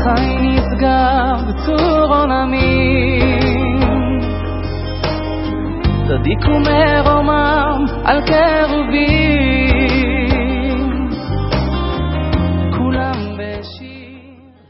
חי נסגר בצור עולמים צדיק ומרומם על כן